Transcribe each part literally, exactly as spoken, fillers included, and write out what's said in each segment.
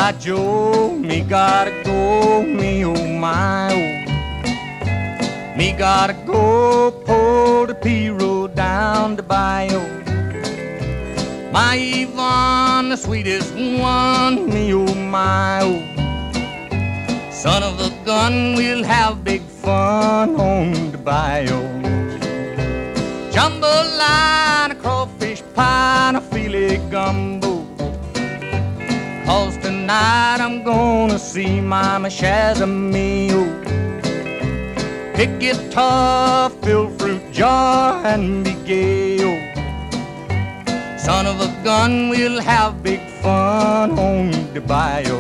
By Joe, me gotta go, me oh my oh. Me gotta go pull the P-road down the bayou. My Yvonne, the sweetest one, me oh my oh. Son of a gun, we'll have big fun on the bayou. Jambalaya, a crawfish pie, and a filet gumbo. 'Cause tonight I'm gonna see Mama Shazamio. Pick guitar, fill fruit jar, and be gay, oh. Son of a gun, we'll have big fun on the bayou.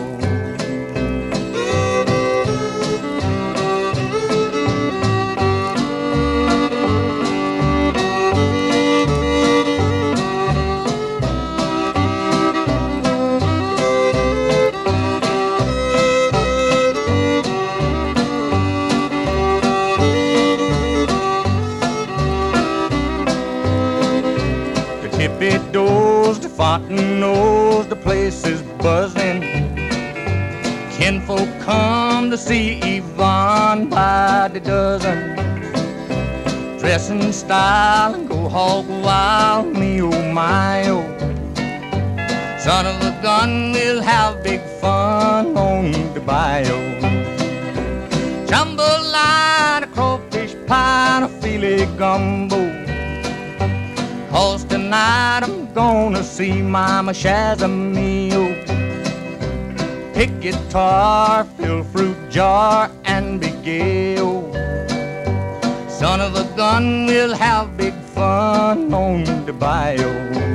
Tippy-does, the Fontaines, the place is buzzing. Kinfolk come to see Yvonne by the dozen. Dress in style and go hog wild, me oh my oh. Son of a gun, we'll have big fun on the bayou. Jambalaya, a crawfish pie, and a filet gumbo. 'Cause tonight I'm gonna see Mama Shazamio. Pick guitar, fill fruit jar, and be gay, oh. Son of a gun, we'll have big fun on the bayou.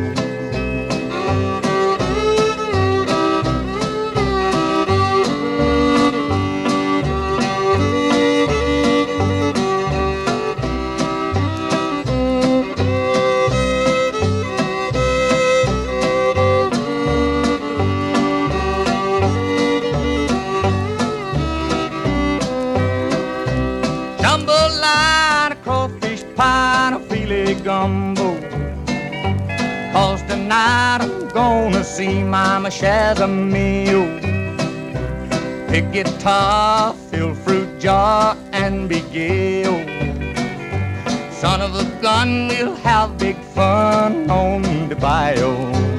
Jambalaya, a crawfish pie, and a filet gumbo. 'Cause tonight I'm gonna see Mama Shazamio. Pick guitar, fill fruit jar, and be gay, oh. Son of a gun, we'll have big fun on the bayou.